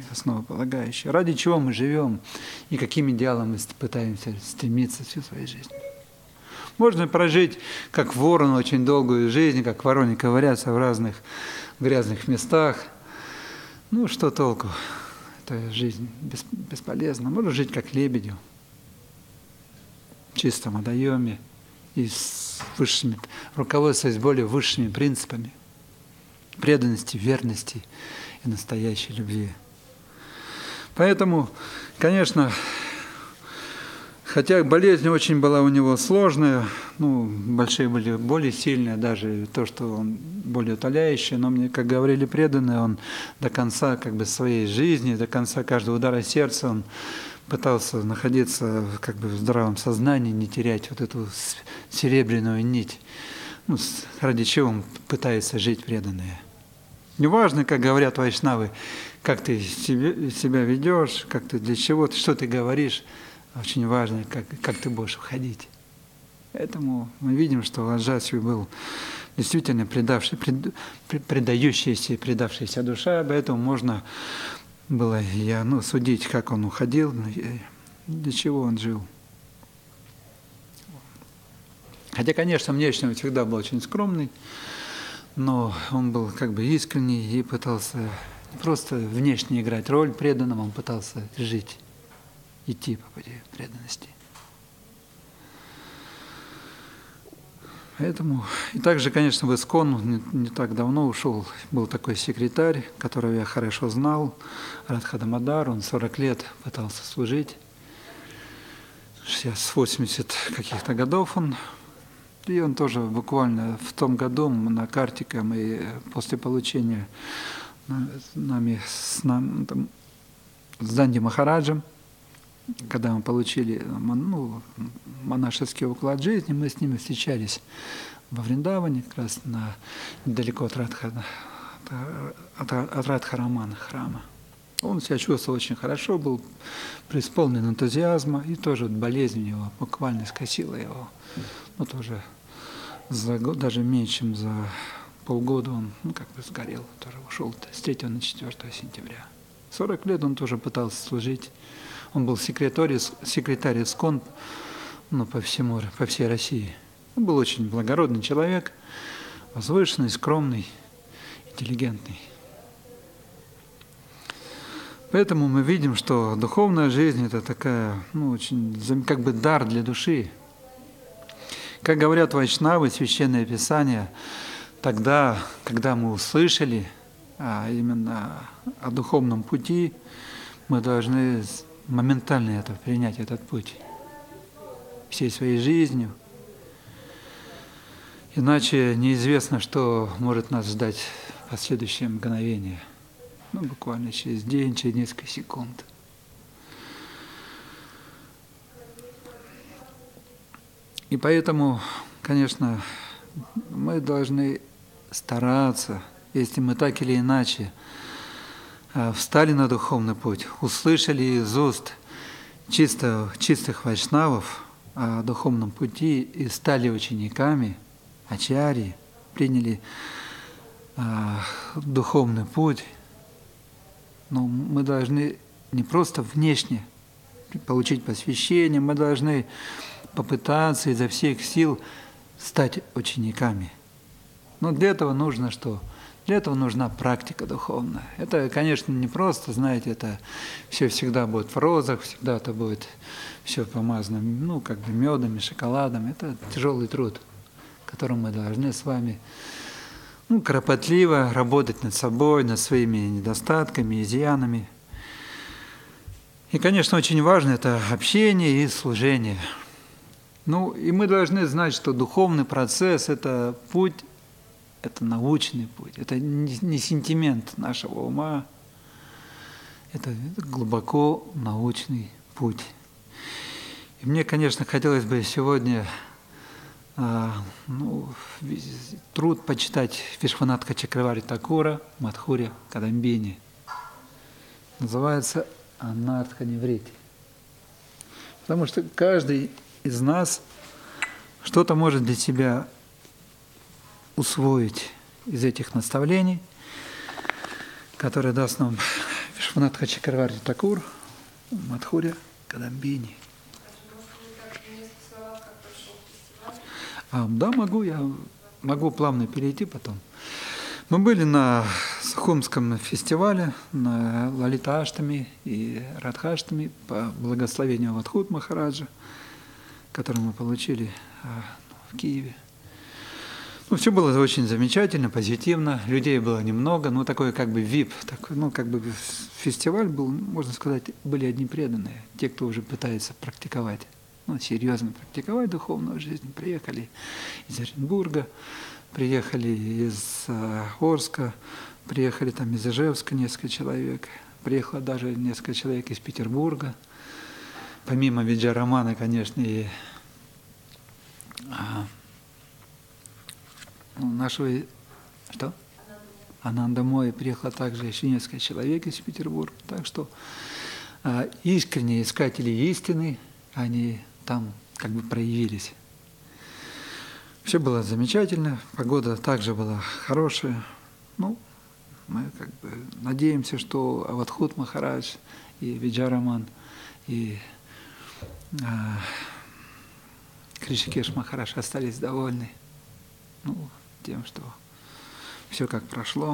основополагающее. Ради чего мы живем и каким идеалом мы пытаемся стремиться всю свою жизнь. Можно прожить, как ворон, очень долгую жизнь, как вороне ковыряться в разных грязных местах. Ну, что толку? Эта жизнь бесполезна. Можно жить, как лебедю, в чистом водоеме и с высшими, руководствуясь более высшими принципами преданности, верности и настоящей любви. Поэтому, конечно, хотя болезнь очень была у него сложная, большие были боли сильные, даже то, что он более утоляющий, но мне, как говорили преданные, он до конца своей жизни, до конца каждого удара сердца он пытался находиться в здравом сознании, не терять вот эту серебряную нить, ради чего он пытается жить преданные. Неважно, как говорят вайшнавы, как ты себя ведешь, как ты для чего, что ты говоришь, очень важно, как ты будешь уходить. Поэтому мы видим, что Аджасви был действительно предающаяся и предавшаяся душа, поэтому можно было судить, как он уходил, для чего он жил. Хотя, конечно, внешне он всегда был очень скромный, но он был искренний и пытался не просто внешне играть роль преданного, он пытался жить, идти по пути преданности. Поэтому, и также, конечно, в ИСККОН не так давно ушел, был такой секретарь, которого я хорошо знал, Радха Дамодар, он 40 лет пытался служить, сейчас с 80 каких-то годов он, и он тоже буквально в том году на Картикам и после получения нами с Данди Махараджем, когда мы получили монашеский уклад жизни, мы с ними встречались во Вриндаване, как раз недалеко от Радхарамана храма. Он себя чувствовал очень хорошо, был преисполнен энтузиазма, и тоже болезнь его буквально скосила его. Тоже даже меньше, чем за полгода он сгорел, тоже ушел с 3 на 4 сентября. 40 лет он тоже пытался служить. Он был секретарь ИСККОН по всей России. Он был очень благородный человек, возвышенный, скромный, интеллигентный. Поэтому мы видим, что духовная жизнь – это такая, очень, дар для души. Как говорят вайшнавы, Священное Писание, тогда, когда мы услышали именно о духовном пути, мы должны моментально принять этот путь всей своей жизнью. Иначе неизвестно, что может нас ждать в последующее мгновение. Буквально через день, через несколько секунд. И поэтому, конечно, мы должны стараться, если мы так или иначе встали на духовный путь, услышали из уст чистых вайшнавов о духовном пути и стали учениками, ачарьи, приняли духовный путь, но мы должны не просто внешне получить посвящение, мы должны попытаться изо всех сил стать учениками. Но для этого нужно что? Для этого нужна практика духовная. Это, конечно, не просто, знаете, это все всегда будет в розах, всегда это будет все помазано, медом и шоколадом. Это тяжелый труд, которым мы должны с вами кропотливо работать над собой, над своими недостатками, изъянами. И, конечно, очень важно это общение и служение. И мы должны знать, что духовный процесс – это путь, это научный путь, это не сентимент нашего ума, это глубоко научный путь. И мне, конечно, хотелось бы сегодня труд почитать Вишванатха Чакраварти Такура Мадхурья Кадамбини. Называется «Анартха Ниврити». Потому что каждый из нас что-то может для себя усвоить из этих наставлений, которые даст нам Вишванатха Чакраварти Такур, Мадхуря Кадамбини. Да, могу, я могу плавно перейти потом. Мы были на Сухумском фестивале, на Лалита-аштами и Радха-аштами по благословению Авадхут Махараджа, который мы получили в Киеве. Ну, все было очень замечательно, позитивно, людей было немного, ну, такой как бы VIP, такой, ну, как бы фестиваль был, можно сказать, были одни преданные, те, кто уже пытается практиковать, ну, серьезно практиковать духовную жизнь, приехали из Оренбурга, приехали из Орска, приехали там из Ижевска несколько человек, приехало даже несколько человек из Петербурга, помимо Виджарамана, конечно, и нашего, что? Анандамои приехало также еще несколько человек из Петербурга, так что искренние искатели истины, они там как бы проявились. Все было замечательно, погода также была хорошая. Ну, мы как бы надеемся, что Авадхут Махарадж и Виджараман и Кришикеш Махарадж остались довольны, ну, тем, что все как прошло.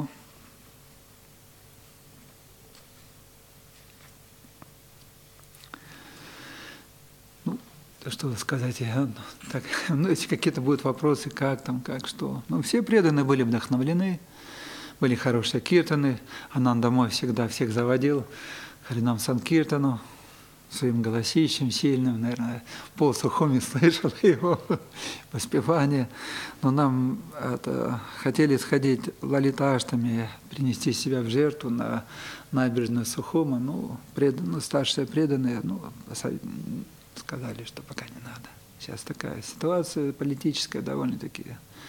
Что сказать, так, ну, если какие-то будут вопросы, как там, как, что. Ну, все преданные были вдохновлены, были хорошие киртаны. Анандамой всегда всех заводил Харинам Санкиртану своим голосищем сильным, наверное, пол Сухуми слышал его воспевание. Но нам хотели сходить лалита-аштами, принести себя в жертву на набережную Сухума. Ну, старшие преданные, сказали, что пока не надо. Сейчас такая ситуация политическая довольно-таки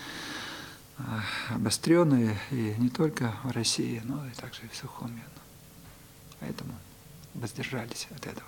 обостренная, и не только в России, но и также и в Сухуми. Поэтому воздержались от этого.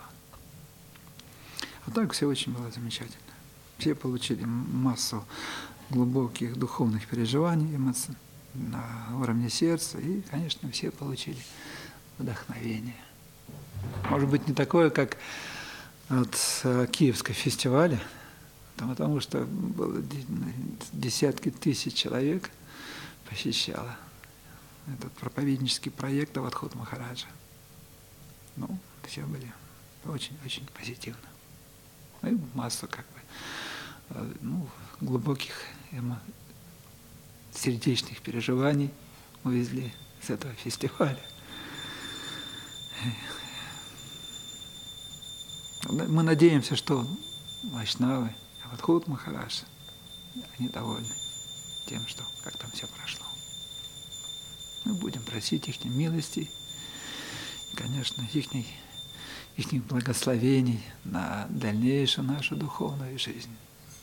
А так все очень было замечательно. Все получили массу глубоких духовных переживаний, эмоций на уровне сердца, и, конечно, все получили вдохновение. Может быть, не такое, как от Киевского фестиваля, потому что было десятки тысяч человек посещало этот проповеднический проект Авадхут Махараджа. Ну, все были очень-очень позитивно. И массу как бы, глубоких сердечных переживаний увезли с этого фестиваля. Мы надеемся, что вайшнавы, Авадхут Махарадж, они довольны тем, что как там все прошло. Мы будем просить их милости, и, конечно, их благословений на дальнейшую нашу духовную жизнь.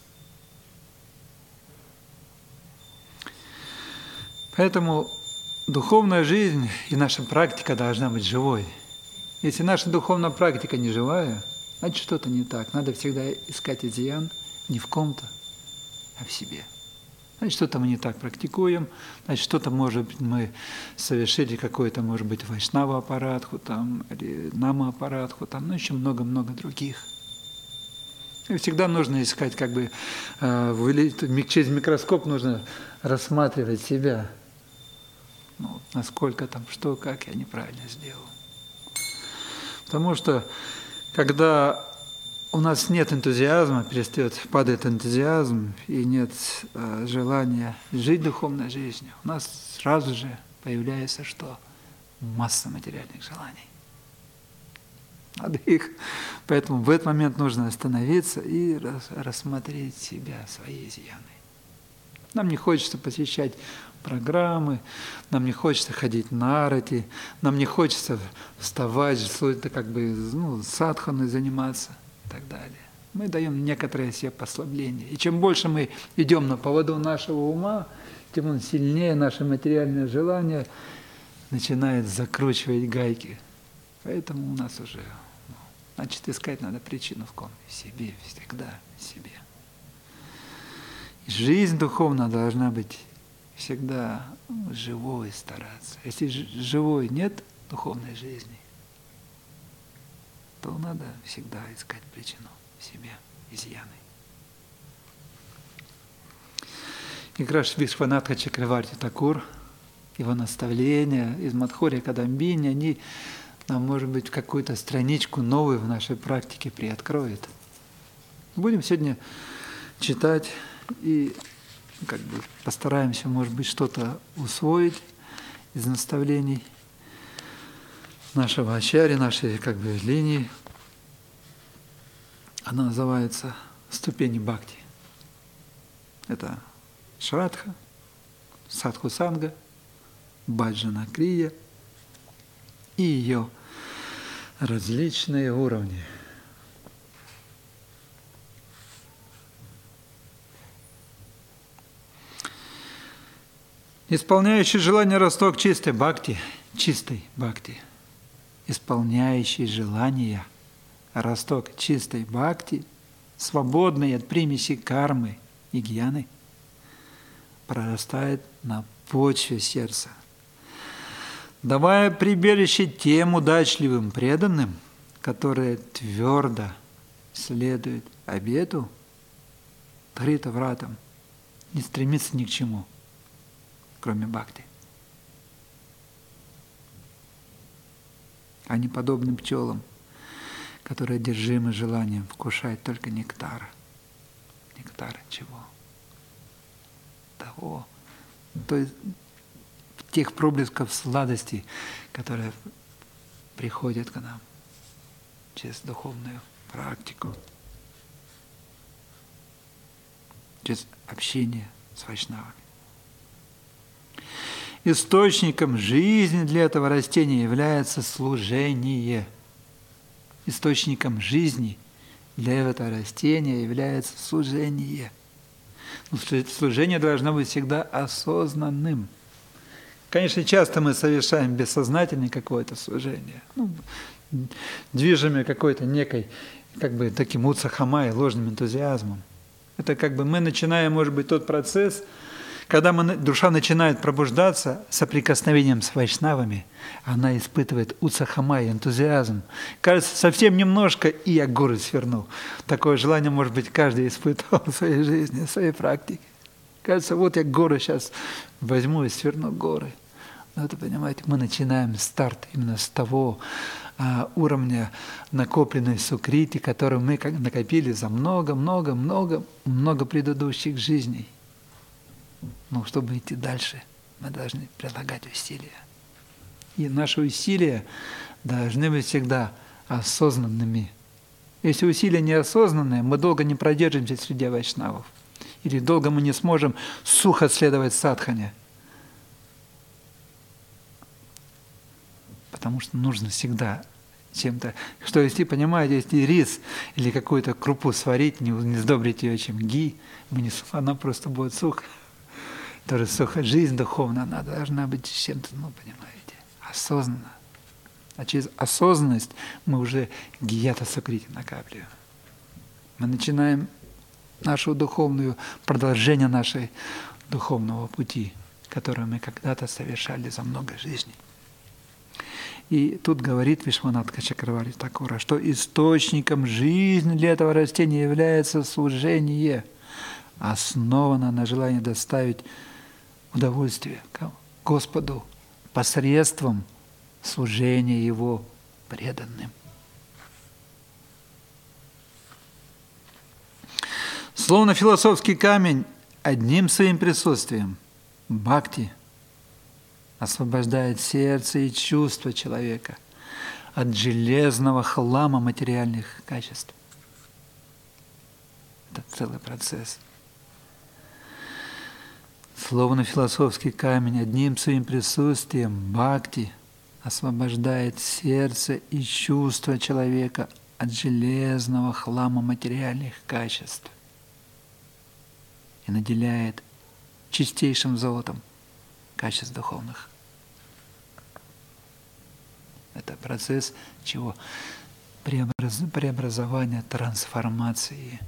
Поэтому духовная жизнь и наша практика должна быть живой. Если наша духовная практика не живая, значит, что-то не так. Надо всегда искать изъян не в ком-то, а в себе. Значит, что-то мы не так практикуем, значит, что-то, может быть, мы совершили какой-то, может быть, вайшнава-аппаратху, там, или нама-аппаратху, там, еще много-много других. И всегда нужно искать, как бы, через микроскоп нужно рассматривать себя. Ну, насколько там, что, как я неправильно сделал. Потому что, когда у нас нет энтузиазма, падает энтузиазм, и нет желания жить духовной жизнью, у нас сразу же появляется что? Масса материальных желаний. Надо их. Поэтому в этот момент нужно остановиться и рассмотреть себя, свои изъяны. Нам не хочется посещать программы, нам не хочется ходить на арати, нам не хочется вставать, как бы, садханой заниматься и так далее. Мы даем некоторые себе послабления. И чем больше мы идем на поводу нашего ума, тем он сильнее наше материальное желание начинает закручивать гайки. Поэтому у нас уже, значит, искать надо причину в ком? В себе, всегда в себе. И жизнь духовная должна быть всегда живой стараться. Если живой нет духовной жизни, то надо всегда искать причину в себе, изъяны. И как раз Вишванатха Чакраварти Такур, его наставления из Мадхурья Кадамбини, они нам, может быть, какую-то страничку новую в нашей практике приоткроют. Будем сегодня читать и как бы постараемся, может быть, что-то усвоить из наставлений нашего ачарьи, нашей как бы линии. Она называется «Ступени бхакти». Это Шрадха, Садхусанга, Баджана Крия и ее различные уровни. Исполняющий желание росток чистой бхакти, исполняющий желания росток чистой бхакти, свободный от примесей кармы и гьяны, прорастает на почве сердца, давая прибежище тем удачливым преданным, которые твердо следуют обету, Дхрита вратам, не стремится ни к чему, кроме бхакти. Они подобны пчелам, которые одержимы желанием вкушать только нектара. Нектара чего? Того. То есть тех проблесков сладости, которые приходят к нам через духовную практику, через общение с вайшнавами. Источником жизни для этого растения является служение. Источником жизни для этого растения является служение. Но служение должно быть всегда осознанным. Конечно, часто мы совершаем бессознательное какое-то служение, движимое какой-то некой, как бы таким уцахамай, ложным энтузиазмом. Это как бы мы начинаем, может быть, тот процесс, когда душа начинает пробуждаться соприкосновением с вайшнавами, она испытывает уцахамай, энтузиазм. Кажется, совсем немножко, и я горы свернул. Такое желание, может быть, каждый испытывал в своей жизни, в своей практике. Кажется, вот я горы сейчас возьму и сверну горы. Но это, понимаете, мы начинаем старт именно с того уровня накопленной сукрити, которую мы накопили за много предыдущих жизней. Но чтобы идти дальше, мы должны прилагать усилия. И наши усилия должны быть всегда осознанными. Если усилия неосознанные, мы долго не продержимся среди вайшнавов. Или долго мы не сможем сухо следовать садхане. Потому что нужно всегда чем-то... Что если, понимаете, если рис или какую-то крупу сварить, не сдобрить ее чем ги, она просто будет сухо. Тоже сухо. Жизнь духовная, она должна быть чем-то, понимаете, осознанно. А через осознанность мы уже гьята сукрити накапливаем. Мы начинаем нашу духовную, продолжение нашей духовного пути, который мы когда-то совершали за много жизней. И тут говорит Вишванатха Чакраварти Такура, что источником жизни для этого растения является служение, основано на желании доставить удовольствие Господу посредством служения Его преданным. Словно философский камень, одним своим присутствием бхакти освобождает сердце и чувства человека от железного хлама материальных качеств. Это целый процесс. Словно философский камень, одним своим присутствием бхакти освобождает сердце и чувства человека от железного хлама материальных качеств и наделяет чистейшим золотом качеств духовных. Это процесс чего? Преобразования, трансформации.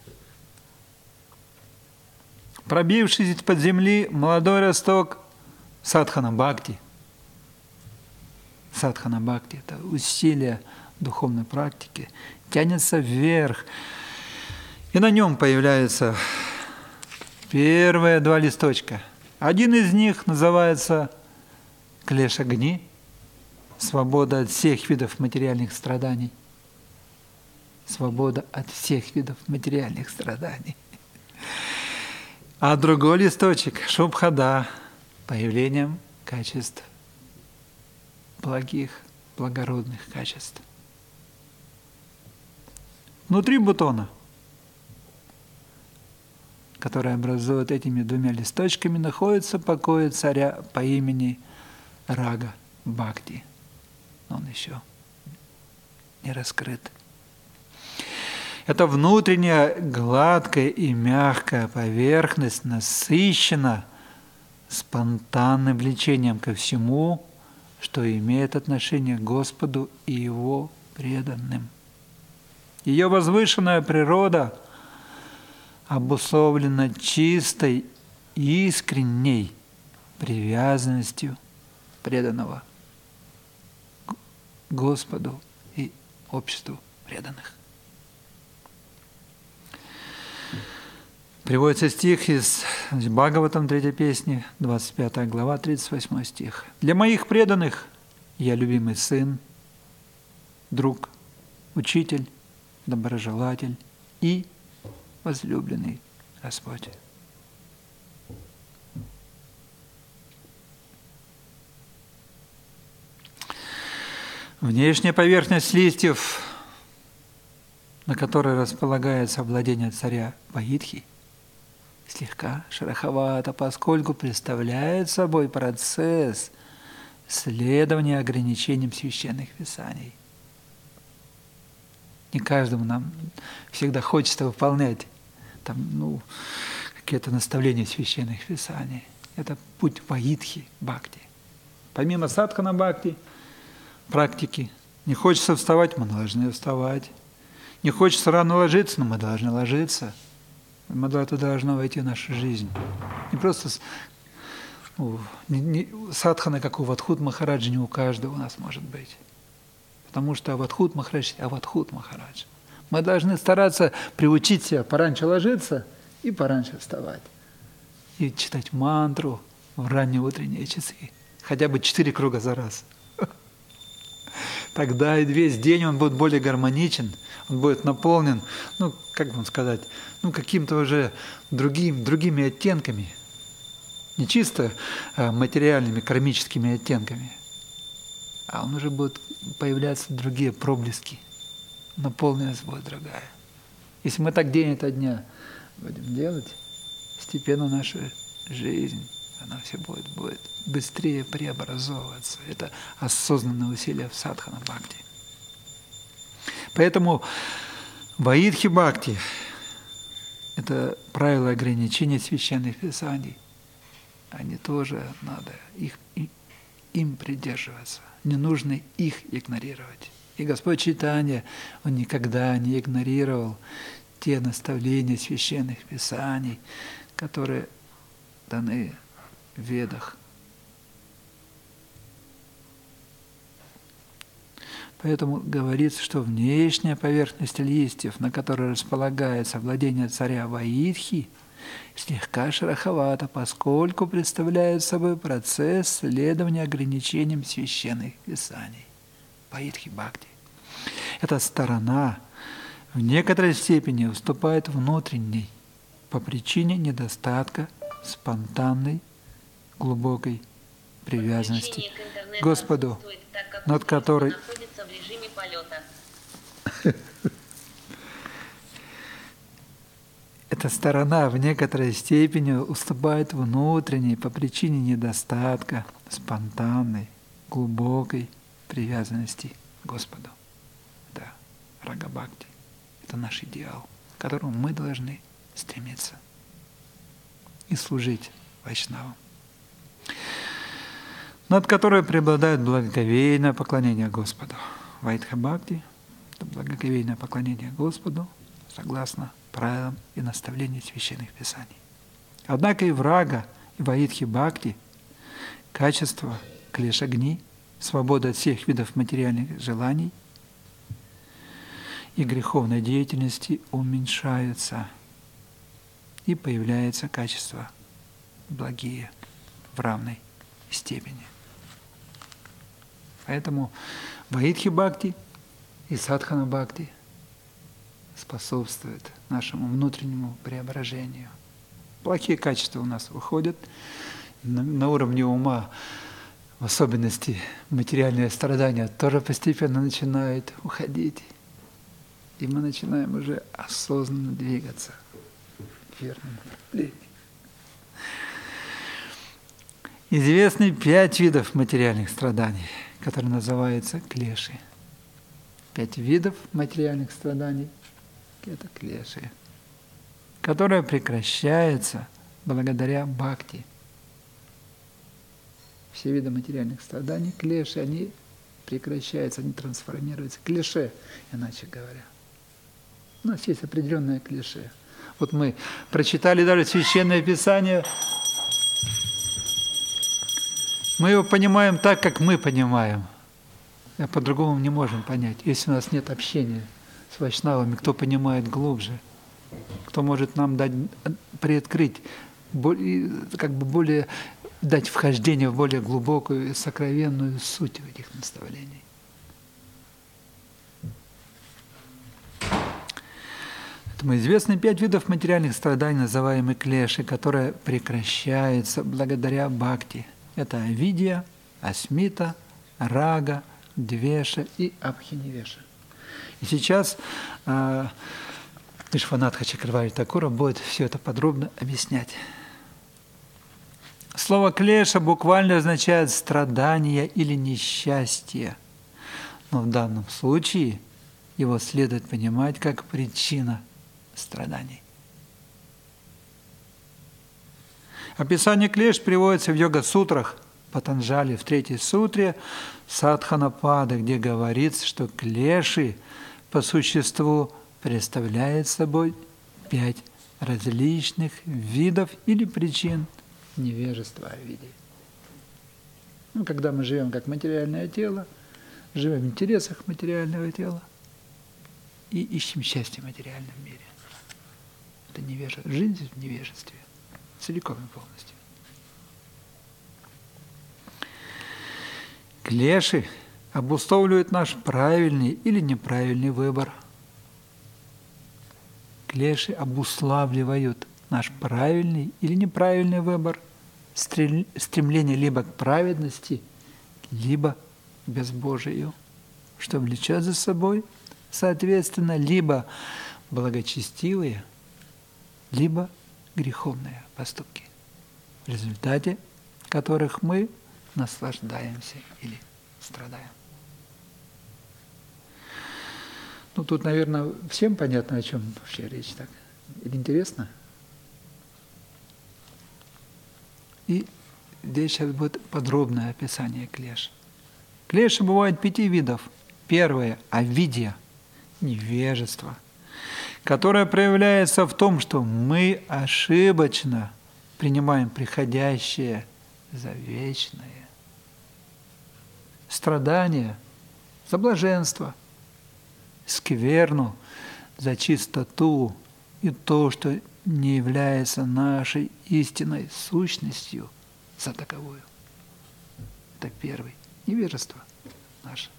Пробившись из-под земли, молодой росток садхана бхакти. Садхана бхакти – это усилие духовной практики, тянется вверх. И на нем появляются первые 2 листочка. Один из них называется «Клеш Агни», свобода от всех видов материальных страданий. Свобода от всех видов материальных страданий. А другой листочек Шубхада, появлением качеств, благих, благородных качеств. Внутри бутона, который образует этими 2 листочками, находится покой царя по имени Рага Бхакти. Но он еще не раскрыт. Эта внутренняя гладкая и мягкая поверхность насыщена спонтанным влечением ко всему, что имеет отношение к Господу и Его преданным. Ее возвышенная природа обусловлена чистой и искренней привязанностью преданного к Господу и обществу преданных. Приводится стих из Бхагаватам, 3 песни, 25 глава, 38 стих. «Для моих преданных я любимый сын, друг, учитель, доброжелатель и возлюбленный Господь». Внешняя поверхность листьев, на которой располагается владение царя Ваидхи, слегка шероховато, поскольку представляет собой процесс следования ограничениям священных писаний. Не каждому нам всегда хочется выполнять какие-то наставления священных писаний. Это путь Ваидхи Бхакти. Помимо садхана Бхакти, практики, не хочется вставать, мы должны вставать. Не хочется рано ложиться, но мы должны ложиться. Это должно войти в нашу жизнь. Не просто садхана, как у Авадхут Махараджа, не у каждого у нас может быть. Потому что Авадхут Махарадж – Авадхут Махарадж. Мы должны стараться приучить себя пораньше ложиться и пораньше вставать. И читать мантру в ранние утренние часы. Хотя бы 4 круга за раз. Тогда и весь день он будет более гармоничен, он будет наполнен, как вам сказать, каким-то уже другими оттенками, не чисто материальными, кармическими оттенками, а он уже будет появляться другие проблески, наполненность будет другая. Если мы так день ото дня будем делать, постепенно наша жизнь, она все будет быстрее преобразовываться. Это осознанное усилие в садхана Бхакти. Поэтому Ваидхи Бхакти – это правила ограничения священных писаний. Они тоже надо им придерживаться. Не нужно их игнорировать. И Господь Чайтанья, Он никогда не игнорировал те наставления священных писаний, которые даны в Ведах. Поэтому говорится, что внешняя поверхность листьев, на которой располагается владение царя Ваидхи, слегка шероховата, поскольку представляет собой процесс следования ограничениям священных писаний. Ваидхи Бхакти. Эта сторона в некоторой степени уступает внутренней по причине недостатка спонтанной глубокой привязанности к Господу, над которой эта сторона в некоторой степени уступает внутренней по причине недостатка спонтанной глубокой привязанности к Господу. Да, Рага Бхакти – это наш идеал, к которому мы должны стремиться и служить вайшнавам, над которой преобладает благоговейное поклонение Господу. Вайдха Бхакти – это благоговейное поклонение Господу согласно правилам и наставлениям священных писаний. Однако и в Рага, и в Ваидхи Бхакти качество Клеш Агни, свобода от всех видов материальных желаний, и греховной деятельности уменьшаются, и появляется качество благие в равной степени. Поэтому Ваидхи Бхакти и Садхана Бхакти способствуют нашему внутреннему преображению. Плохие качества у нас выходят на уровне ума, в особенности материальные страдания, тоже постепенно начинают уходить. И мы начинаем уже осознанно двигаться в верном направлении. Известны 5 видов материальных страданий, которые называются клеши. 5 видов материальных страданий – это клеши, которые прекращаются благодаря бхакти. Все виды материальных страданий, клеши, они прекращаются, они трансформируются. Клише, иначе говоря. У нас есть определенное клише. Вот мы прочитали даже Священное Писание, мы его понимаем так, как мы понимаем. А по-другому не можем понять. Если у нас нет общения с вайшнавами, кто понимает глубже, кто может нам дать, приоткрыть, более дать вхождение в более глубокую и сокровенную суть этих наставлений. Поэтому известны 5 видов материальных страданий, называемые клеши, которые прекращаются благодаря бхакти. Это авидья, асмита, рага, двеша и абхинивеша. И сейчас Вишванатха Чакраварти Такура будет все это подробно объяснять. Слово «клеша» буквально означает «страдание» или «несчастье». Но в данном случае его следует понимать как причина страданий. Описание клеш приводится в йога-сутрах Патанджали в 3-й сутре Садханапада, где говорится, что клеши по существу представляют собой 5 различных видов или причин невежества о виде. Когда мы живем как материальное тело, живем в интересах материального тела и ищем счастье в материальном мире. Это невежество, жизнь в невежестве, целиком и полностью. Клеши обусловливают наш правильный или неправильный выбор. Клеши обуславливают наш правильный или неправильный выбор, стремление либо к праведности, либо к безбожию, что влечет за собой, соответственно, либо благочестивые, либо греховные поступки, в результате которых мы наслаждаемся или страдаем. Тут, наверное, всем понятно, о чем вообще речь, так? Или интересно? И здесь сейчас будет подробное описание клеш. Клеши бывают 5 видов. Первое – авидья, невежество, которое проявляется в том, что мы ошибочно принимаем приходящее за вечное. Страдание за блаженство, скверну за чистоту и то, что не является нашей истинной сущностью за таковую. Это первый. Невежество наше.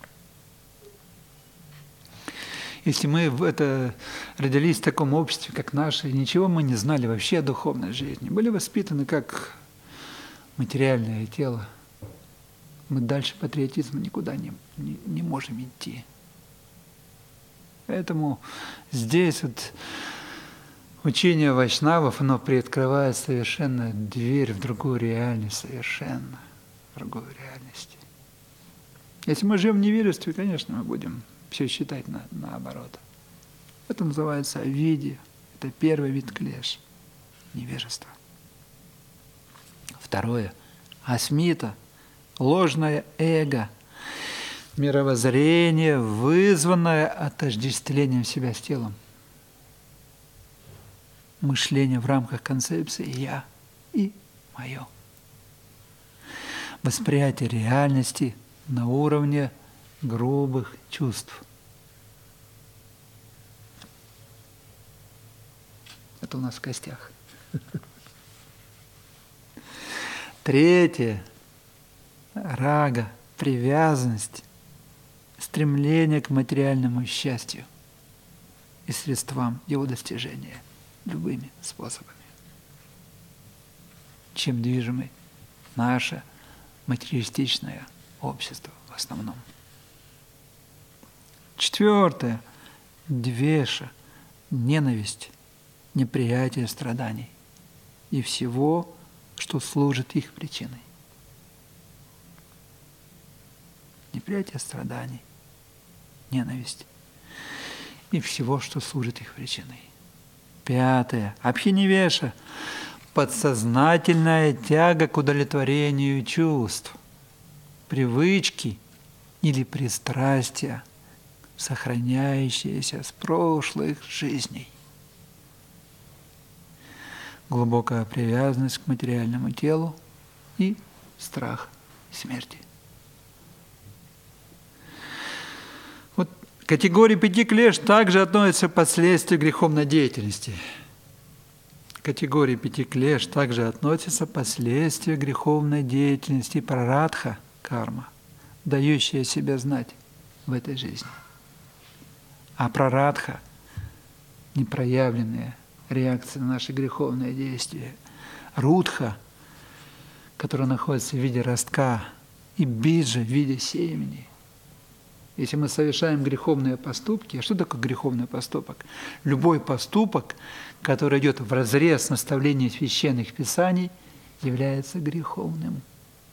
Если мы родились в таком обществе, как наше, ничего мы не знали вообще о духовной жизни, были воспитаны как материальное тело, мы дальше патриотизма никуда не можем идти. Поэтому здесь учение вайшнавов, оно приоткрывает совершенно дверь в другую реальность, совершенно в другую реальность. Если мы живем в невежестве, конечно, мы будем все считать наоборот. Это называется авидья. Это первый вид клеш. Невежество. Второе. Асмита. Ложное эго. Мировоззрение, вызванное отождествлением себя с телом. Мышление в рамках концепции «я» и «моё». Восприятие реальности на уровне грубых чувств. что у нас в костях. Третье. Рага, привязанность, стремление к материальному счастью и средствам его достижения любыми способами. Чем движимы наше материалистичное общество в основном. Четвертое. Двеша, ненависть, неприятие страданий и всего, что служит их причиной. Неприятие страданий, ненависть и всего, что служит их причиной. Пятое. Абхинивеша, подсознательная тяга к удовлетворению чувств, привычки или пристрастия, сохраняющиеся с прошлых жизней. Глубокая привязанность к материальному телу и страх смерти. Вот к категории 5 клеш также относятся последствия греховной деятельности. К категории 5 клеш также относятся последствия греховной деятельности прарадха, карма, дающая себя знать в этой жизни. А прарадха – непроявленные реакции на наши греховные действия. Рудха, которая находится в виде ростка, и биджа в виде семени. Если мы совершаем греховные поступки, а что такое греховный поступок? Любой поступок, который идет вразрез с наставлением священных писаний, является греховным.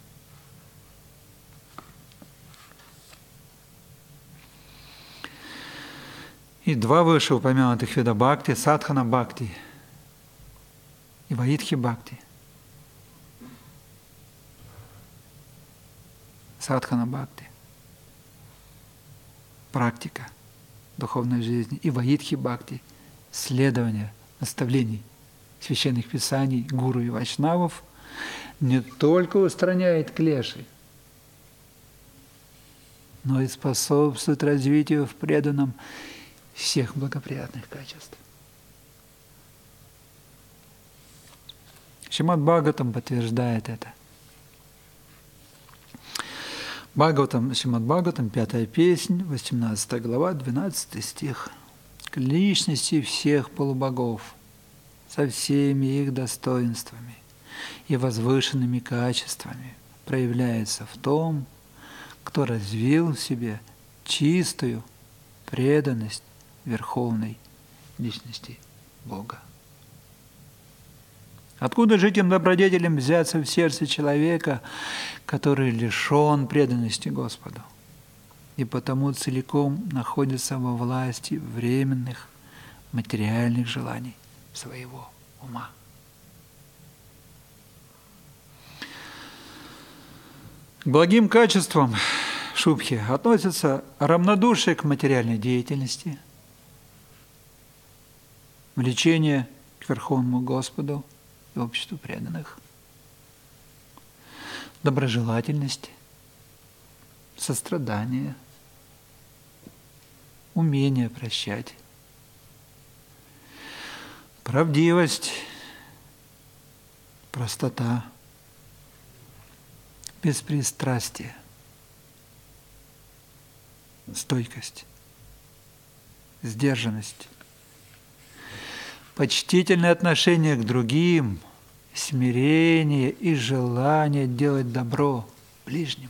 И два вышеупомянутых вида бхакти – садхана бхакти и ваидхи бхакти. Садхана бхакти – практика духовной жизни, и ваидхи бхакти – следование наставлений священных писаний, гуру и вайшнавов не только устраняет клеши, но и способствует развитию в преданном всех благоприятных качеств. Шримад Бхагаватам подтверждает это. Бхагаватам, Шримад Бхагаватам, 5 песнь, 18 глава, 12 стих. К личности всех полубогов, со всеми их достоинствами и возвышенными качествами проявляется в том, кто развил в себе чистую преданность Верховной Личности Бога. Откуда же этим добродетелям взяться в сердце человека, который лишен преданности Господу и потому целиком находится во власти временных материальных желаний своего ума? К благим качествам шубхи относятся равнодушие к материальной деятельности, влечение к Верховному Господу и обществу преданных, доброжелательность, сострадание, умение прощать, правдивость, простота, беспристрастие, стойкость, сдержанность, почтительное отношение к другим, смирение и желание делать добро ближним.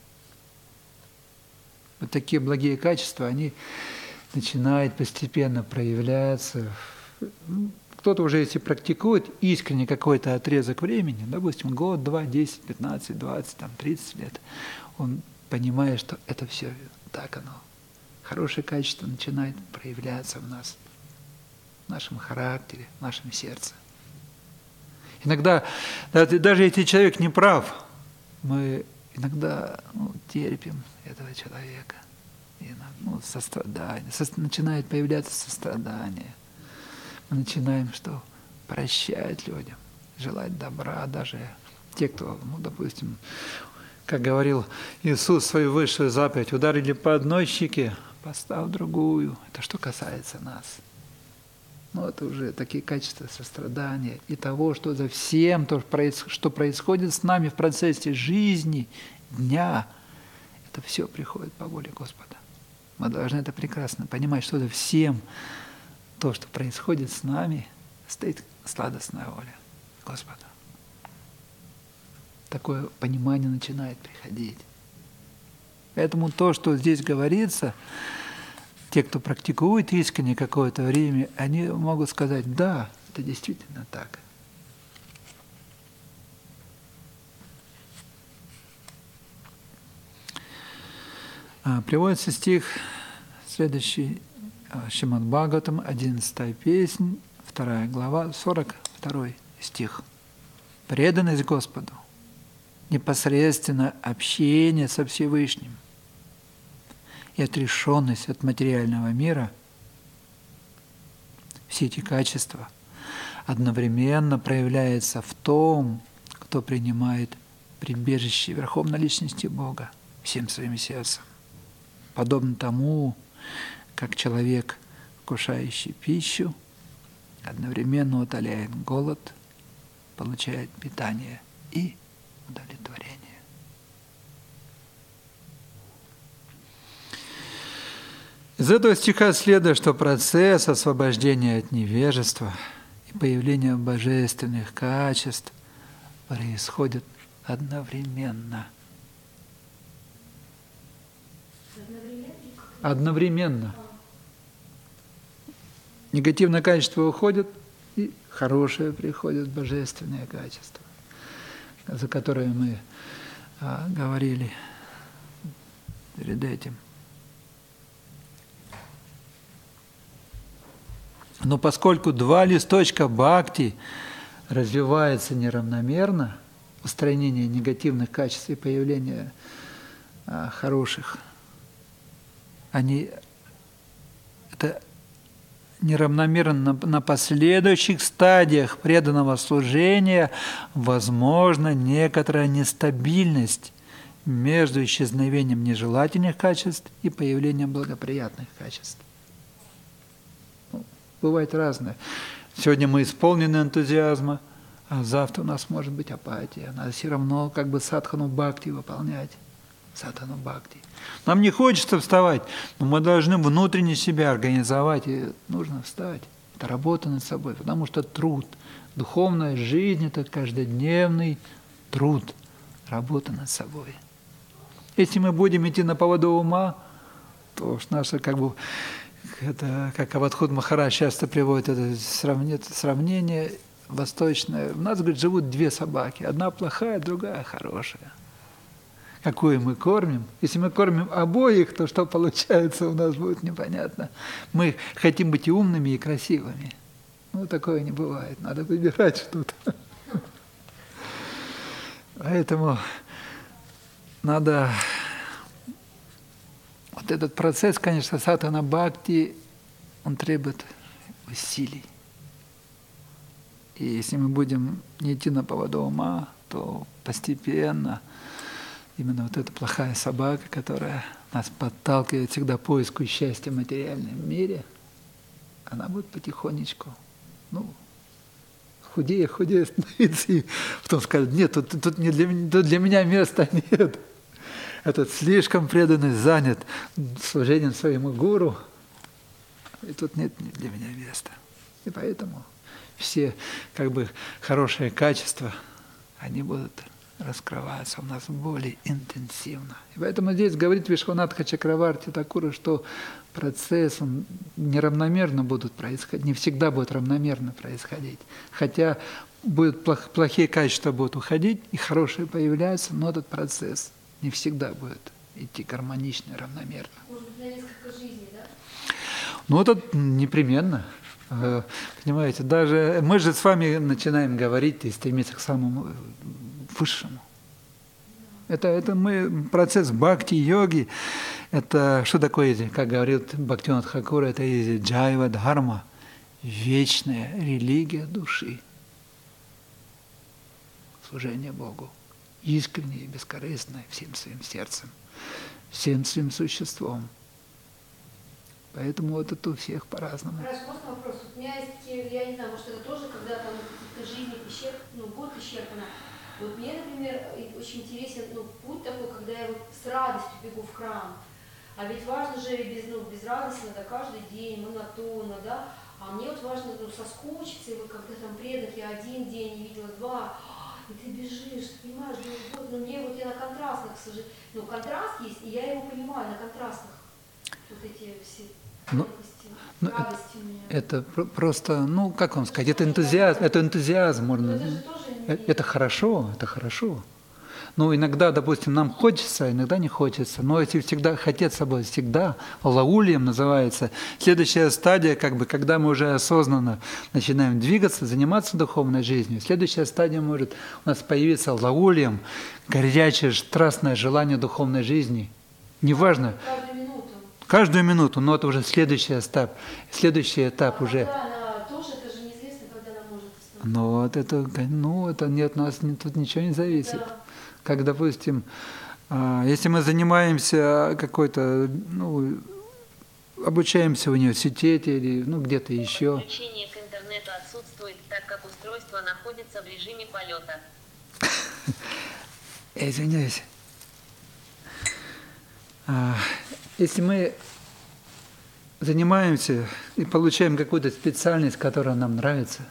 Вот такие благие качества, они начинают постепенно проявляться. Кто-то уже, если практикует искренне какой-то отрезок времени, допустим, год, 2, 10, 15, 20, 30 лет, он понимает, что это все так оно. Хорошее качество начинает проявляться в нас, в нашем характере, в нашем сердце. Иногда, даже если человек не прав, мы иногда терпим этого человека. Сострадание. Начинает появляться сострадание. Мы начинаем что? Прощать людям, желать добра, даже те, кто, допустим, как говорил Иисус, свою высшую заповедь, ударили по одной щеке, поставь другую. Это что касается нас. Но это уже такие качества сострадания и того, что за всем, то, что происходит с нами в процессе жизни, дня, это все приходит по воле Господа. Мы должны это прекрасно понимать, что за всем то, что происходит с нами, стоит сладостная воля Господа. Такое понимание начинает приходить. Поэтому то, что здесь говорится, те, кто практикует искренне какое-то время, они могут сказать, да, это действительно так. Приводится стих, следующий, Шримад Бхагаватам, 11 песнь, 2 глава, 42 стих. Преданность Господу, непосредственно общение со Всевышним и отрешенность от материального мира, все эти качества одновременно проявляются в том, кто принимает прибежище Верховной Личности Бога всем своим сердцем. Подобно тому, как человек, вкушающий пищу, одновременно утоляет голод, получает питание и удовлетворение. Из этого стиха следует, что процесс освобождения от невежества и появления божественных качеств происходит одновременно. Одновременно. Негативное качество уходит, и хорошее приходит, божественное качество, за которое мы говорили перед этим. Но поскольку два листочка бхакти развиваются неравномерно, устранение негативных качеств и появление хороших, это неравномерно на последующих стадиях преданного служения возможна некоторая нестабильность между исчезновением нежелательных качеств и появлением благоприятных качеств. Бывает разное. Сегодня мы исполнены энтузиазма, а завтра у нас может быть апатия. Надо все равно как бы садхану бхакти выполнять. Садхану бхакти. Нам не хочется вставать, но мы должны внутренне себя организовать, и нужно встать. Это работа над собой, потому что труд, духовная жизнь – это каждодневный труд, работа над собой. Если мы будем идти на поводу ума, то наше как бы, это, как Авадхут Махарадж часто приводит это сравнение восточное. У нас, говорит, живут две собаки, одна плохая, другая хорошая. Какую мы кормим? Если мы кормим обоих, то что получается у нас будет непонятно. Мы хотим быть и умными, и красивыми. Ну, такое не бывает. Надо выбирать что-то. Поэтому надо... Вот этот процесс, конечно, садхана бхакти, он требует усилий. И если мы будем не идти на поводу ума, то постепенно именно вот эта плохая собака, которая нас подталкивает всегда к поиску счастья в материальном мире, она будет потихонечку, худее становиться, и потом скажет, нет, тут для меня места нет. Этот слишком преданный, занят служением своему гуру, и тут нет для меня места. И поэтому все как бы хорошие качества, они будут раскрываться у нас более интенсивно. И поэтому здесь говорит Вишванатха Чакраварти Такура, что процесс, он неравномерно будет происходить, не всегда будет равномерно происходить. Хотя будут плохие качества будут уходить, и хорошие появляются, но этот процесс не всегда будет идти гармонично и равномерно. Может быть, на несколько жизней, да? Ну, это непременно. Понимаете, даже мы же с вами начинаем говорить и стремиться к самому высшему. Это мы, процесс бхакти-йоги, это что такое, как говорит Бхактивинода Тхакур, это есть джайва дхарма, вечная религия души, служение Богу, искреннее и бескорыстное всем своим сердцем, всем своим существом. Поэтому вот это у всех по-разному. Хорошо, можно вопрос? Вот у меня есть такие, я не знаю, может это тоже, когда там каких-то жизней год исчерпано. Вот мне, например, очень интересен путь такой, когда я вот с радостью бегу в храм. А ведь важно же безрадостно, да, каждый день, монотонно, да. А мне вот важно соскучиться, и вот когда там предок, я один день не видела, два, и ты бежишь, ты понимаешь, вот, но мне вот я на контрастных, к сожалению, контраст есть, и я его понимаю на контрастах, вот эти все тонкости, радости у меня. Это просто, как вам сказать, это энтузиазм, можно. Это же тоже Это хорошо, это хорошо. Ну, иногда, допустим, нам хочется, иногда не хочется. Но если всегда хотеть собой, всегда, лаулием называется. Следующая стадия, когда мы уже осознанно начинаем двигаться, заниматься духовной жизнью. Следующая стадия может у нас появиться лаулием, горячее, страстное желание духовной жизни. Неважно. Каждую минуту, но это уже следующий этап уже. Она тоже, это же неизвестно, когда она может встать. Ну, это не от нас, тут ничего не зависит. Да. Как, допустим, если мы занимаемся обучаемся в университете или где-то еще. Подключение к интернету отсутствует, так как устройство находится в режиме полета. Извиняюсь. Если мы занимаемся и получаем какую-то специальность, которая нам нравится,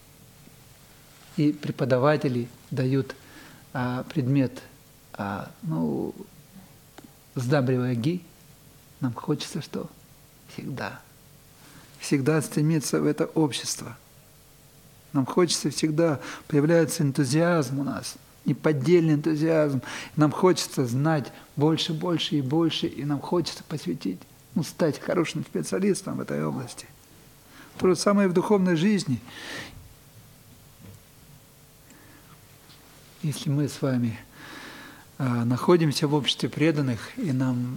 и преподаватели дают предмет, сдабривая ги, нам хочется что? Всегда стремиться в это общество. Нам хочется всегда, появляется энтузиазм у нас, неподдельный энтузиазм. Нам хочется знать больше, больше и больше, и нам хочется посвятить, стать хорошим специалистом в этой области. То же самое и в духовной жизни. Если мы с вами находимся в обществе преданных, и нам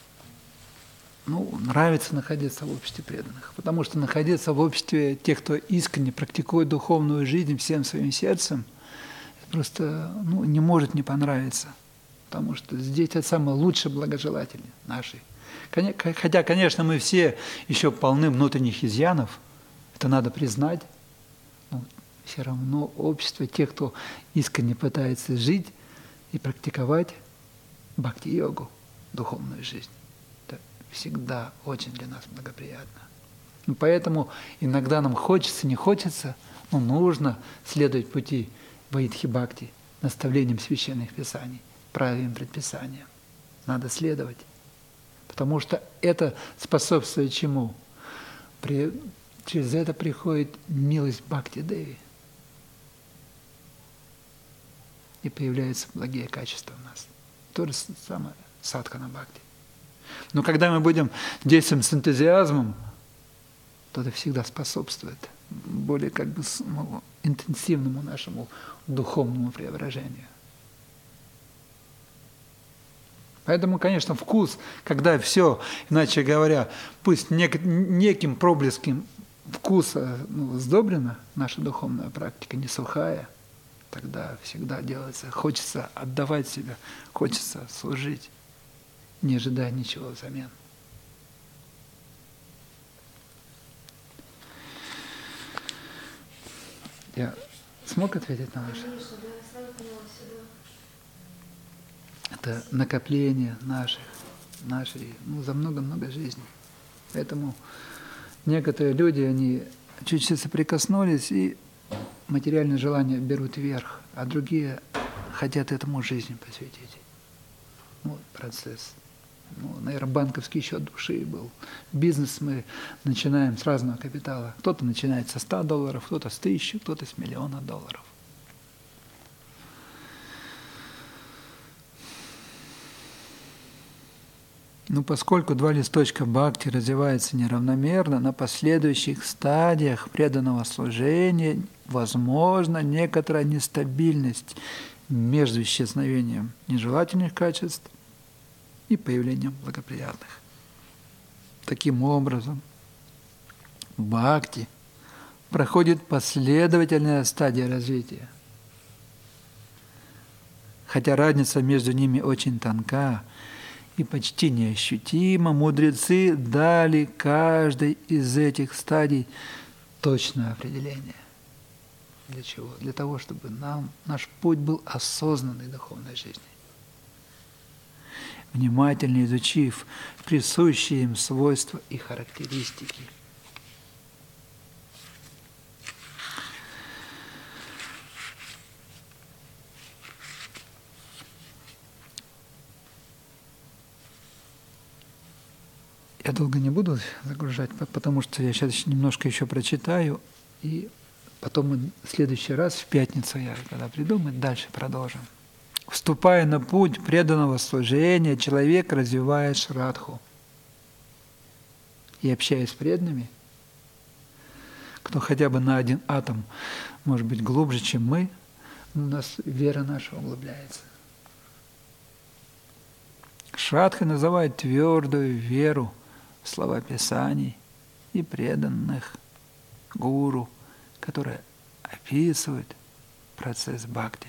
нравится находиться в обществе преданных, потому что находиться в обществе тех, кто искренне практикует духовную жизнь всем своим сердцем, просто не может не понравиться, потому что здесь это самые лучшие благожелатели наши. Хотя, конечно, мы все еще полны внутренних изъянов, это надо признать, но все равно общество тех, кто искренне пытается жить и практиковать бхакти-йогу, духовную жизнь, это всегда очень для нас благоприятно. Поэтому иногда нам хочется, не хочется, но нужно следовать пути вайдхи-бхакти, наставлениям священных писаний, правилам, предписаниям. Надо следовать, потому что это способствует чему? Через это приходит милость Бхакти-деви. И появляются благие качества у нас. То же самое садхана-бхакти. Но когда мы будем действовать с энтузиазмом, то это всегда способствует более интенсивному нашему духовному преображению. Поэтому, конечно, вкус, когда все, иначе говоря, пусть неким проблеском вкуса сдобрена наша духовная практика, не сухая, тогда всегда делается, хочется отдавать себя, хочется служить, не ожидая ничего взамен. Я смог ответить на ваш? Конечно, да, я сразу поняла все, да. Это накопление нашей, за много-много жизней. Поэтому некоторые люди, они чуть-чуть соприкоснулись, и материальные желания берут верх, а другие хотят этому жизнь посвятить. Процесс. Наверное, банковский счет души был. Бизнес мы начинаем с разного капитала. Кто-то начинает со $100, кто-то с 1000, кто-то с $1 000 000. Поскольку два листочка бхакти развиваются неравномерно, на последующих стадиях преданного служения возможна некоторая нестабильность между исчезновением нежелательных качеств и появлением благоприятных. Таким образом, бхакти проходит последовательная стадия развития. Хотя разница между ними очень тонка, И почти неощутимо мудрецы дали каждой из этих стадий точное определение. Для чего? Для того, чтобы наш путь был осознанной духовной жизни. Внимательно изучив присущие им свойства и характеристики. Я долго не буду загружать, потому что я сейчас немножко еще прочитаю, и потом мы в следующий раз, в пятницу, я когда приду, мы дальше продолжим. Вступая на путь преданного служения, человек развивает шрадху. И общаясь с преданными, кто хотя бы на один атом может быть глубже, чем мы, у нас вера наша углубляется. Шрадхой называют твердую веру в слова Писаний и преданных гуру, которые описывают процесс бхакти,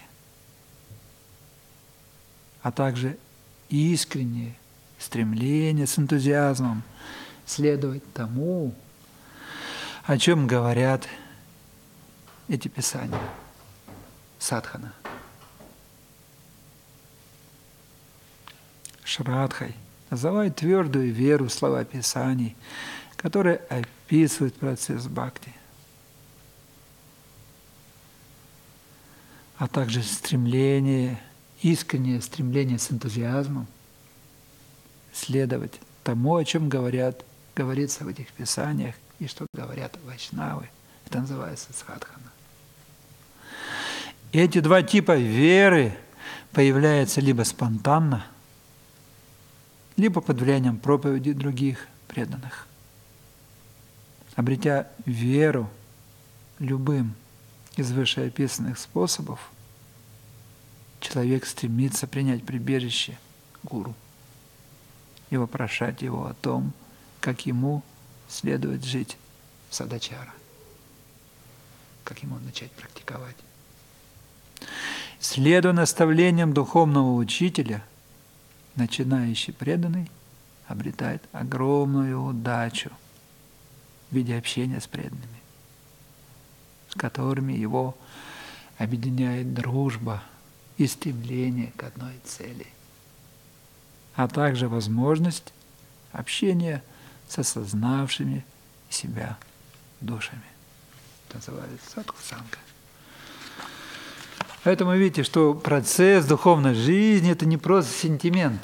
а также искреннее стремление с энтузиазмом следовать тому, о чем говорят эти писания, садхана. Шрадхой называют твердую веру в слова Писаний, которые описывают процесс бхакти, а также искреннее стремление с энтузиазмом следовать тому, о чем говорится в этих писаниях и что говорят вайшнавы. Это называется садхана. Эти два типа веры появляются либо спонтанно, либо под влиянием проповеди других преданных. Обретя веру любым из вышеописанных способов, человек стремится принять прибежище гуру и вопрошать его о том, как ему следует жить садачара, как ему начать практиковать. Следуя наставлениям духовного учителя, начинающий преданный обретает огромную удачу в виде общения с преданными, с которыми его объединяет дружба и стремление к одной цели, а также возможность общения с осознавшими себя душами. Это называется садхусанга. Поэтому видите, что процесс духовной жизни – это не просто сентимент,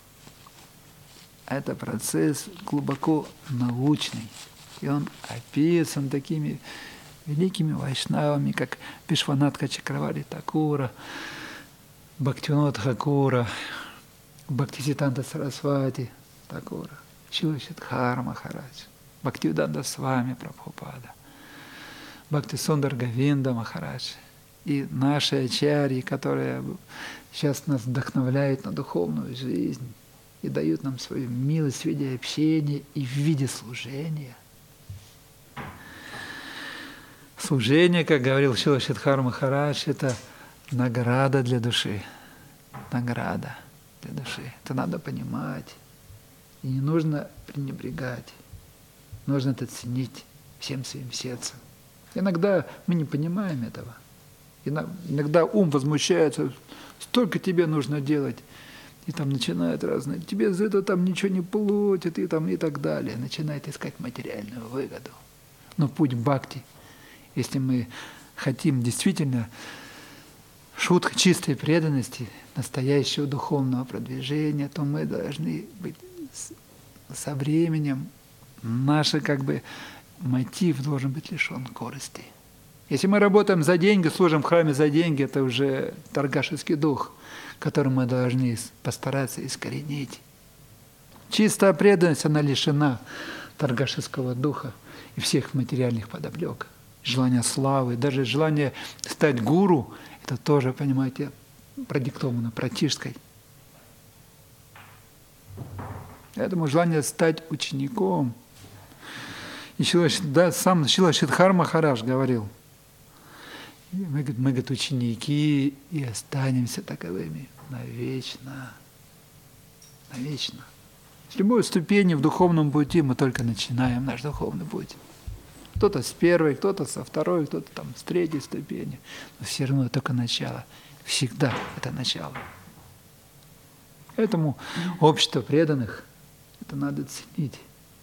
это процесс глубоко научный. И он описан такими великими вайшнавами, как Вишванатха Чакраварти Такура, Бхактивинода Thakura, Бхактисиддханта Сарасвати Такура, Шрила Шридхар Махарадж, Бхактивиданта Свами Прабхупада, Бхакти-Сундар Говинда Махарадж и наши ачарьи, которые сейчас нас вдохновляют на духовную жизнь и дают нам свою милость в виде общения и в виде служения. Служение, как говорил Шрила Шридхар Махарадж, это награда для души. Награда для души. Это надо понимать. И не нужно пренебрегать. Нужно это ценить всем своим сердцем. Иногда мы не понимаем этого. Иногда ум возмущается, столько тебе нужно делать. И там начинает разные, тебе за это там ничего не платят, и там и так далее. Начинает искать материальную выгоду. Но путь бхакти, если мы хотим действительно чистой преданности, настоящего духовного продвижения, то мы должны быть со временем, наш мотив должен быть лишен корысти. Если мы работаем за деньги, служим в храме за деньги, это уже торгашеский дух, который мы должны постараться искоренить. Чистая преданность, она лишена торгашеского духа и всех материальных подоплек. Желание славы, даже желание стать гуру, это тоже, понимаете, продиктовано пратишской. Поэтому желание стать учеником. И сам Шрила Шридхар Махарадж говорил, мы, говорит, ученики и останемся таковыми навечно. навечно. С любой ступени в духовном пути мы только начинаем наш духовный путь. Кто-то с первой, кто-то со второй, кто-то там с третьей ступени. Но все равно только начало. Всегда это начало. Поэтому общество преданных, это надо ценить.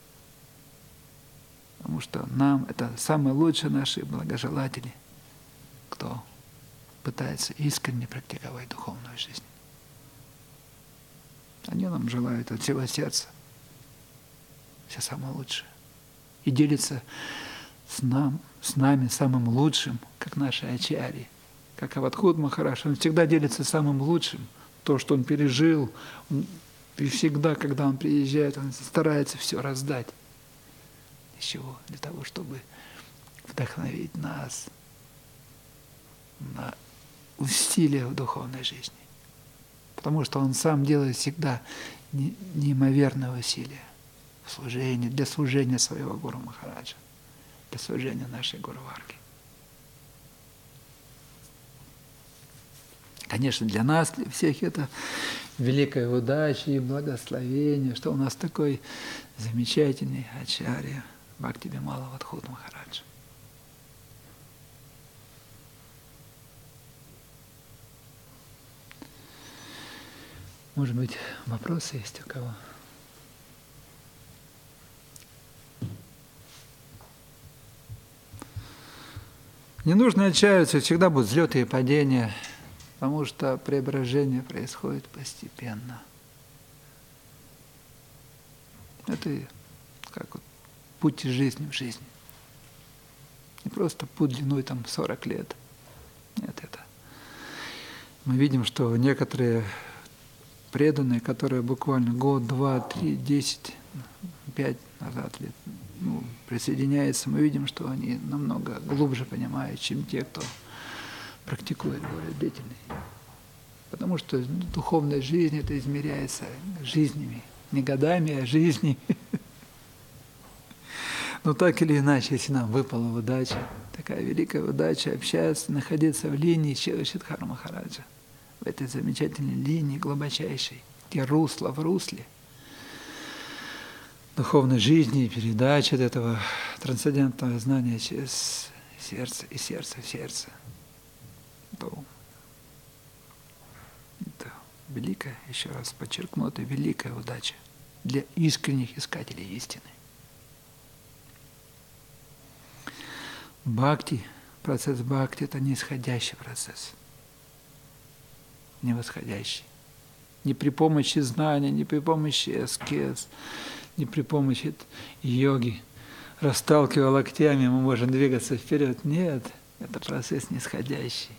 Потому что нам это самые лучшие наши благожелатели, кто пытается искренне практиковать духовную жизнь. Они нам желают от всего сердца все самое лучшее. И делятся с нами самым лучшим, как наши ачарьи, как Авадхут Махарадж. Он всегда делится самым лучшим, то, что он пережил. И всегда, когда он приезжает, он старается все раздать. Для чего? Для того, чтобы вдохновить нас на усилия в духовной жизни. Потому что он сам делает всегда неимоверные усилия в служении, для служения своего Гуру Махараджа, для служения нашей Гуру Варги. Конечно, для нас, для всех это великая удача и благословение, что у нас такой замечательный ачарья Бхакти Бимала Авадхут Махарадж. Может быть, вопросы есть у кого? Не нужно отчаиваться, всегда будут взлеты и падения, потому что преображение происходит постепенно. Это как вот путь жизни в жизни. Не просто путь длиной там 40 лет. Нет, это. Мы видим, что некоторые преданные, которые буквально год, 2, 3, 10, 5 назад лет присоединяются, мы видим, что они намного глубже понимают, чем те, кто практикует более длительный. Потому что духовная жизнь это измеряется жизнями, не годами, а жизнью. Но так или иначе, если нам выпала удача, такая великая удача общаться, находиться в линии Шилашидхара Махараджа, в этой замечательной линии глубочайшей, где русло в русле духовной жизни и передачи этого трансцендентного знания через сердце и сердце в сердце, то это великая, еще раз подчеркну, это великая удача для искренних искателей истины. Бхакти, процесс бхакти – это нисходящий процесс, не восходящий. Не при помощи знания, не при помощи аскез, не при помощи йоги, расталкивая локтями, мы можем двигаться вперед. Нет, это процесс нисходящий.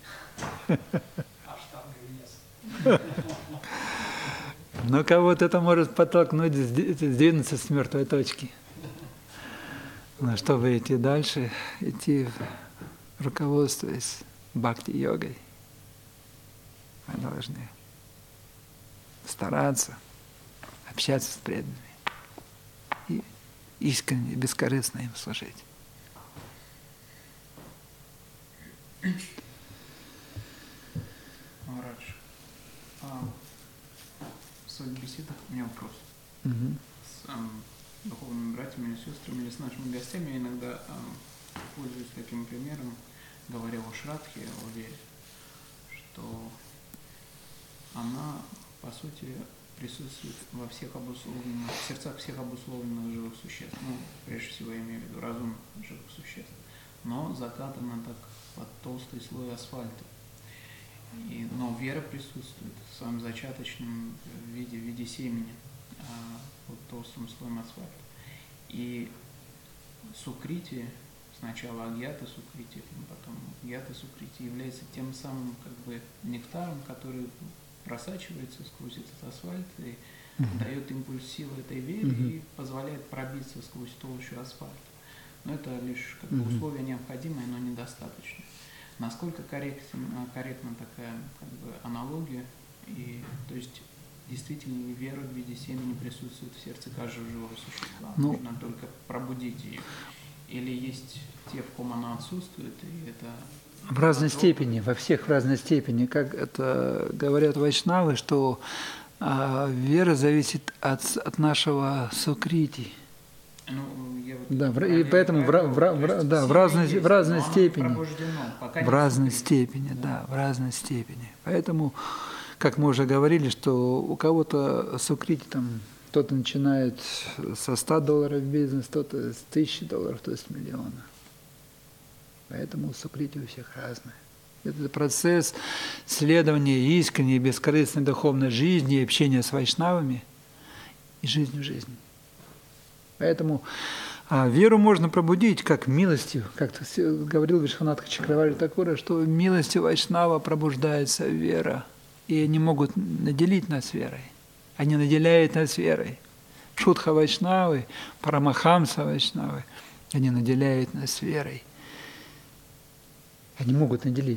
Но кого-то это может подтолкнуть, сдвинуться с мертвой точки. Но чтобы идти дальше, идти руководствуясь бхакти-йогой, мы должны стараться общаться с преданными и искренне, бескорыстно им служить. Махарадж, в своих беседах у меня вопрос. С духовными братьями и сестрами или с нашими гостями я иногда пользуюсь таким примером, говоря о Шрадхе, о вере, что она, по сути, присутствует во всех обусловленных, в сердцах всех обусловленных живых существ. Ну, прежде всего, я имею в виду разумных живых существ. Но закатана так под толстый слой асфальта. Но вера присутствует в своем зачаточном виде семени, под толстым слоем асфальта. И сукрити, сначала агьята сукрити, потом гьята сукрити, является тем самым как бы нектаром, который просачивается сквозь этот асфальт и дает импульс силы этой вере и позволяет пробиться сквозь толщу асфальта. Но это лишь как бы условие необходимое, но недостаточное. Насколько корректна такая как бы аналогия, и то есть действительно ли вера в виде семени присутствует в сердце каждого живого существа? Нужно только пробудить ее. Или есть те, в ком она отсутствует, и это... В разной степени, во всех в разной степени. Как это говорят вайшнавы, что вера зависит от нашего сукрити. Ну, я вот Да, и параллельно поэтому говорю, да, в сила разной, есть, в разной но оно степени. пробуждено, пока В не разной сукрити. степени, да, в разной степени. Поэтому, как мы уже говорили, что у кого-то сукрити там, кто-то начинает со $100 бизнес, кто-то с $1000, кто-то с миллиона. Поэтому сукрити у всех разное. Это процесс следования искренней, бескорыстной духовной жизни, и общения с вайшнавами и жизнь в жизни. Поэтому веру можно пробудить как милостью, как говорил Вишванатха Чакраварти Такура, что милостью вайшнава пробуждается вера, и они могут наделить нас верой. Они наделяют нас верой. Шудха вайшнавы, парамахамса вайшнавы, они наделяют нас верой. Они могут наделить.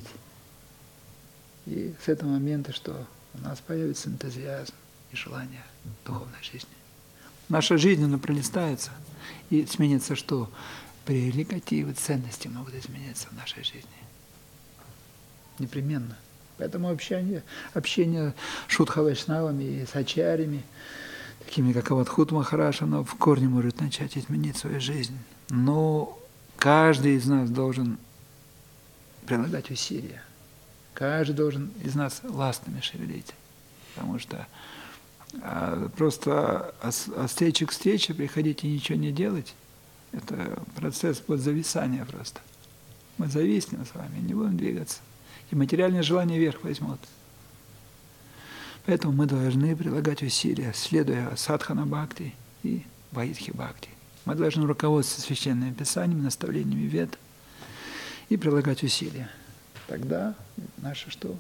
И с этого момента, что у нас появится энтузиазм и желание духовной жизни. Наша жизнь, она пролистается, и сменится что? Прерогативы, ценности могут измениться в нашей жизни. Непременно. Поэтому общение шудха вайшнавами и с ачарями, такими как Авадхут Махарадж, оно в корне может начать изменить свою жизнь. Но каждый из нас должен прилагать усилия. Каждый должен из нас ластами шевелить. Потому что просто от встречи к встрече приходить и ничего не делать, это процесс подзависания просто. Мы зависнем с вами, не будем двигаться. И материальное желание верх возьмет. Поэтому мы должны прилагать усилия, следуя садхана бхакти и ваидхи бхакти. Мы должны руководствоваться священными писаниями, наставлениями вед и прилагать усилия. Тогда наше что?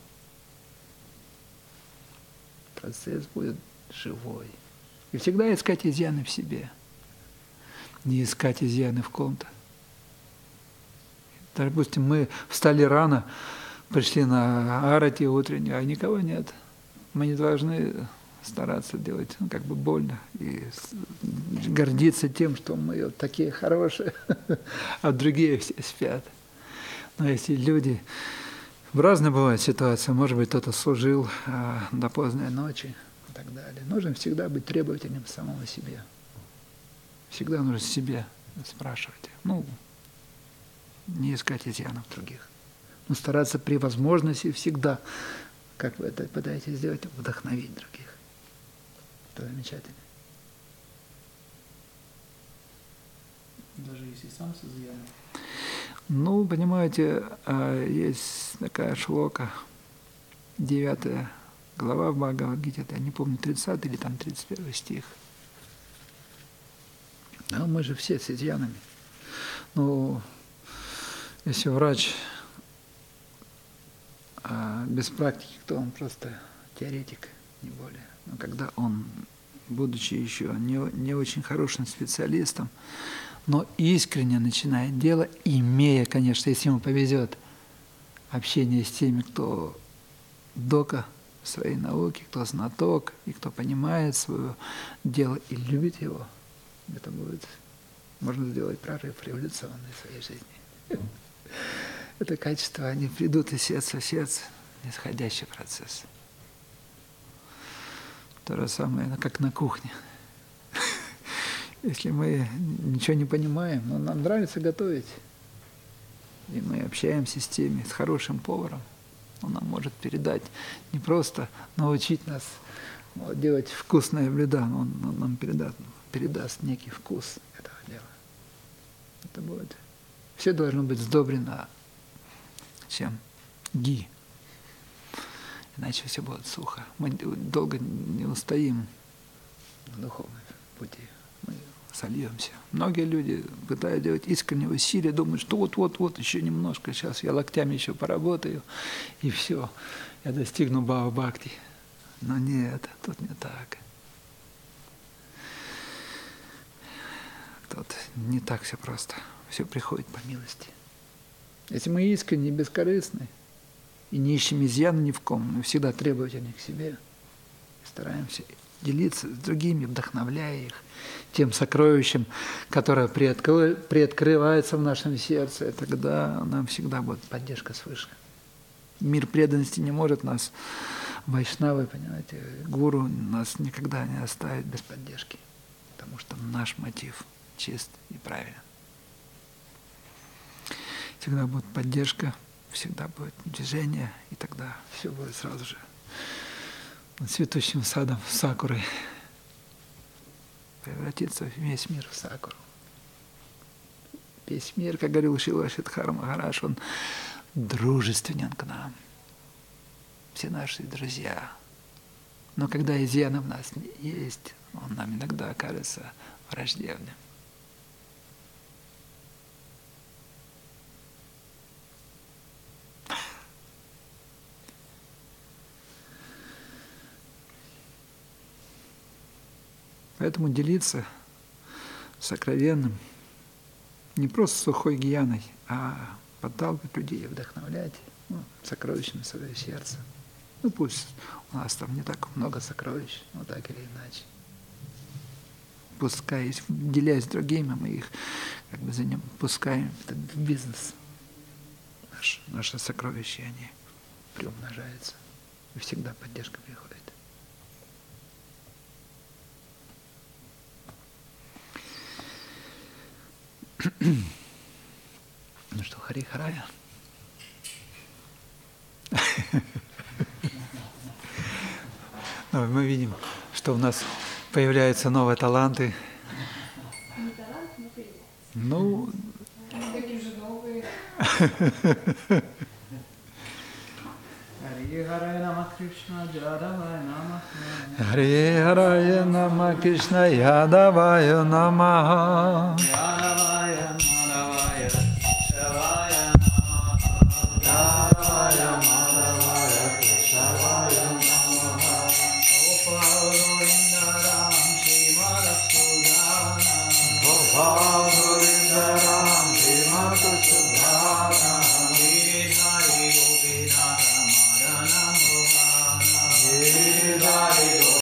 Процесс будет живой. И всегда искать изъяны в себе. Не искать изъяны в ком-то. Допустим, мы встали рано, пришли на арати утреннюю, а никого нет. Мы не должны стараться делать, как бы больно, и гордиться тем, что мы вот такие хорошие, а другие все спят. Но если люди... В разные бывают ситуации. Может быть, кто-то служил до поздней ночи и так далее. Нужно всегда быть требовательным к самому себе. Всегда нужно себе спрашивать. Не искать изъянов других. Но стараться при возможности всегда, как вы это пытаетесь сделать, вдохновить других. Это замечательно. Даже если сам с изъяном. Понимаете, есть такая шлока, 9 глава в Бхагавад-гите, я не помню, 30 или там 31 стих. Да, мы же все с изъянами. Если врач без практики, то он просто теоретик, не более. Но когда он, будучи еще не очень хорошим специалистом, но искренне начинает дело, имея, конечно, если ему повезет, общение с теми, кто дока в своей науке, кто знаток, и кто понимает свое дело и любит его, это будет, можно сделать прорыв революционный в своей жизни. Это качества, они придут из сердца в сердце, нисходящий процесс. То же самое, как на кухне. Если мы ничего не понимаем, но нам нравится готовить, и мы общаемся с теми, с хорошим поваром, он нам может передать, не просто научить нас делать вкусные блюда, но он нам передаст некий вкус этого дела. Это будет. Все должно быть сдобрено чем? Ги. Иначе все будет сухо. Мы долго не устоим на духовном пути. Мы сольемся. Многие люди пытаются делать искреннее усилие, думают, что вот, еще немножко, сейчас я локтями еще поработаю, и все, я достигну бхава-бхакти. Но нет, тут не так. Тут не так все просто. Все приходит по милости. Если мы искренне и бескорыстны, и не ищем изъяна ни в ком, мы всегда требовательны к себе, стараемся делиться с другими, вдохновляя их тем сокровищем, которое приоткрывается в нашем сердце, и тогда нам всегда будет поддержка свыше. Мир преданности не может нас Вайшнавы, понимаете, гуру нас никогда не оставит без поддержки, потому что наш мотив чист и правилен. Всегда будет поддержка, всегда будет движение, и тогда все будет сразу же цветущим садом, сакурой, превратиться весь мир в сакуру. Весь мир, как говорил Шрила Шридхар Махарадж, он дружественен к нам. Все наши друзья. Но когда изъяны в нас есть, он нам иногда кажется враждебным. Поэтому делиться сокровенным, не просто сухой гьяной, а подталкивать людей, вдохновлять сокровищами своего сердца. Ну пусть у нас там не так много сокровищ, но так или иначе. Пускай, делясь с другими, мы их как бы пускаем в бизнес. Наши сокровища, они приумножаются. И всегда поддержка приходит. Ну что, Хари Харая? Мы видим, что у нас появляются новые таланты. Не талант, но появляется. Ну, Такие же новые. Хари Харая Нама Кришна Ядавая Нама. Хари Харая Нама Кришна Ядавая Намаха. Ядавая Мадавая Шавая Нама. Ядавая Мадавая Шавая Нама. Gopal Govindaram Srimad Sudhana.